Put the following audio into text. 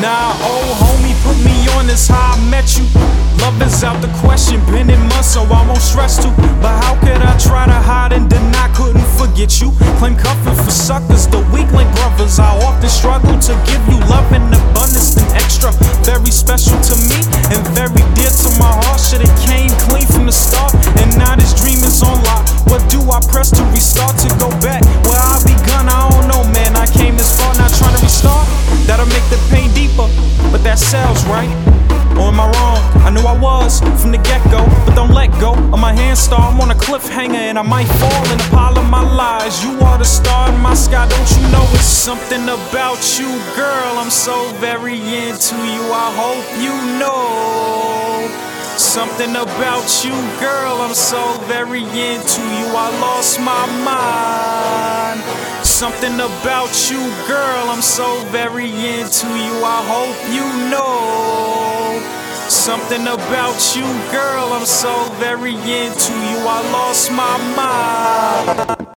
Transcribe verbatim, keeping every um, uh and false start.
Nah, old homie put me on, this how I met you. Love is out the question, been in months, so I won't stress too. But how could I try to hide and deny? Couldn't forget you. Claim comfort for suckers, the weak link brothers. I often struggle to give you love in abundance and extra. Very special to me and very dear to my heart. Should've came clean from the start, and now this dream is on lock. What do I press to restart, to go back where I begun? I don't know, man. I came this far, not trying to restart. That'll make the pain deeper, but that sells, right? Or am I wrong? I knew I was from the get-go, but don't let go of my hand star. I'm on a cliffhanger and I might fall in a pile of my lies. You are the star in my sky, don't you know it's something about you, girl? I'm so very into you, I hope you know. Something about you, girl, I'm so very into you, I lost my mind. Something about you, girl, I'm so very into you, I hope you know. Something about you, girl, I'm so very into you, I lost my mind.